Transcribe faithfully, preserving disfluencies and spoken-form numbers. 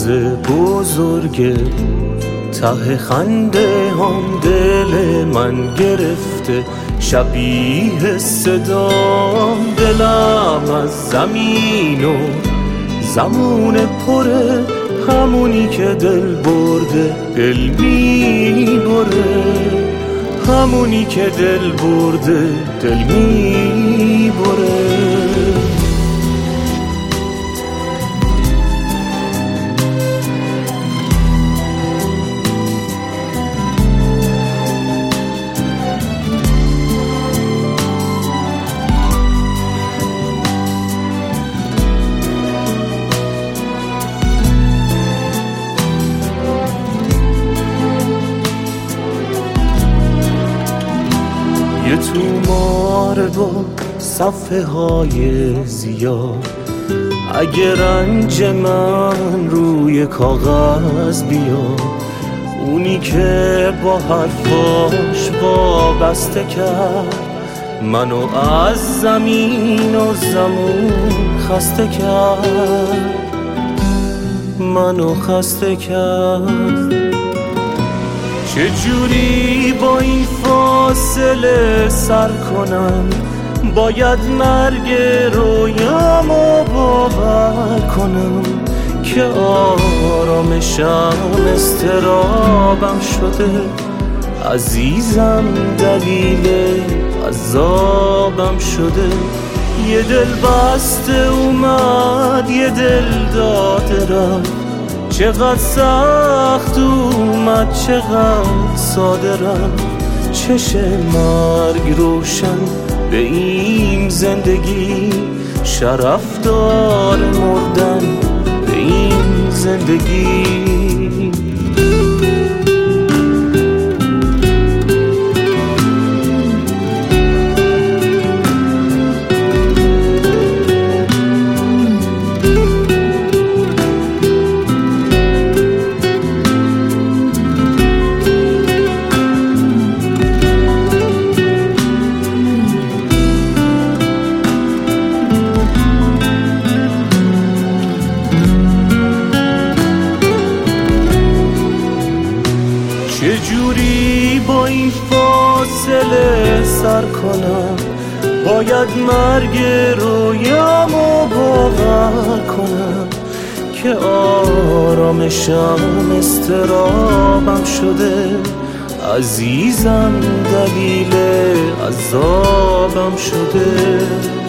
راز بزرگه، ته خنده هم دل من گرفته، شبیه صدام دلم از زمین و زمان پره، همونی که دل برده دل می بره، همونی که دل برده دل می بره. یه تومار با صفحه های زیاد، اگه رنج من روی کاغذ بیاد، اونی که با حرفاش وابسته کرد منو از زمین و زمون خسته کرد، منو خسته کرد. چجوری با این فاصله سر کنم، باید مرگ رویامو باور کنم که آرامشم استرابم شده، عزیزم دلیل عذابم شده. یه دل بسته اومد یه دل داده رفت، چقدر سخت اومد چقدر ساده رفت. چشه مرگ روشن به این زندگی، شرف داره مردن به این زندگی. چجوری با این فاصله سر کنم، باید مرگ رویامو باور کنم که آرامشم استرابم شده، عزیزم دلیل عذابم شده.